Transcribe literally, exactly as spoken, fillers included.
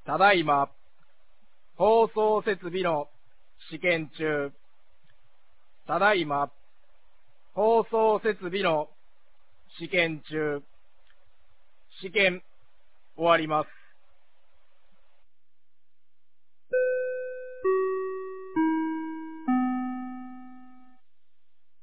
ただいま、放送設備の試験中。ただいま、放送設備の試験中。試験終わります。